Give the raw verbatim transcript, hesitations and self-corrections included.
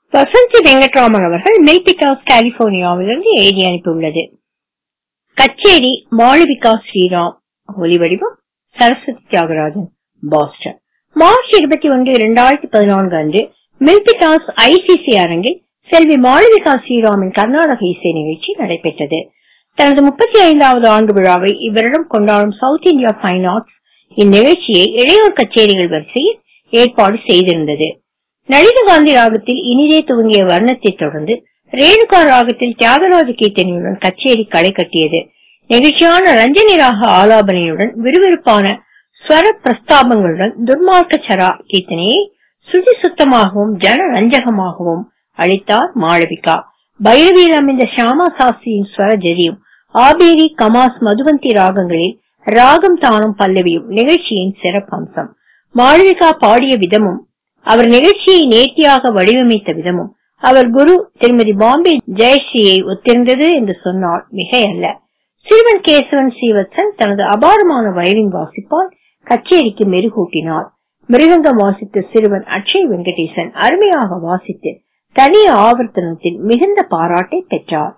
வசந்தி வெங்கட்ராமன் அவர்கள் மில்பிட்டாஸ் கலிபோர்னியாவிலிருந்து எழுதி அனுப்பியுள்ளது. கச்சேரி மாளவிகா ஸ்ரீராம். ஒலிவடிவம் சரஸ்வதி தியாகராஜன், பாஸ்டன். மார்ச் இருபத்தி ஒன்று இரண்டாயிரத்தி பதினான்கு அன்று மில்பிட்டாஸ் ஐசிசி அரங்கில் செல்வி மாளவிகா ஸ்ரீராமின் கர்நாடக இசை நிகழ்ச்சி நடைபெற்றது. தனது முப்பத்தி ஐந்தாவது ஆண்டு விழாவை இவரிடம் கொண்டாடும் சவுத் இந்தியா ஃபைன் ஆர்ட்ஸ் இந்நிகழ்ச்சியை இளையோர் கச்சேரிகள் வரிசையில் ஏற்பாடு செய்திருந்தது. நளினகாந்தி ராகத்தில் இனிதே துவங்கிய வர்ணத்தை தொடர்ந்து ரேணுகா ராகத்தில் தியாகராஜ கீர்த்தனையுடன் கச்சேரி களை கட்டியது. நெகிழ்ச்சியான ரஞ்சனி ராக ஆலாபனையுடன் விறுவிறுப்பான ஸ்வர பிரஸ்தாபங்களுடன் துர்மார்க்க சரா கீர்த்தனையை சுதி சுத்தமாகவும் ஜன ரஞ்சகமாகவும் அளித்தார் மாளவிகா. பைரவியில் அமைந்த ஷியாமா சாஸ்திரியின் ஸ்வர ஜதியும் ஆபேரி கமாஸ் மதுவந்தி ராகங்களில் ராகம் தானும் பல்லவியும் நிகழ்ச்சியின் சிறப்பம்சம். மாளவிகா பாடிய விதமும் அவர் நிகழ்ச்சியை நேர்த்தியாக வடிவமைத்த விதமும் அவர் குரு திருமதி பாம்பே ஜெயஸ்ரீயை ஒத்திருந்தது என்று சொன்னால் மிகையல்ல. சிறுவன் கேசவன் ஸ்ரீவத்சன் தனது அபாரமான வயலின் வாசிப்பால் கச்சேரிக்கு மெருகூட்டினார். மிருதங்கம் வாசித்த சிறுவன் அக்ஷய் வெங்கடேசன் அருமையாக வாசித்து தனி ஆவர்த்தனத்தில் மிகுந்த பாராட்டை பெற்றார்.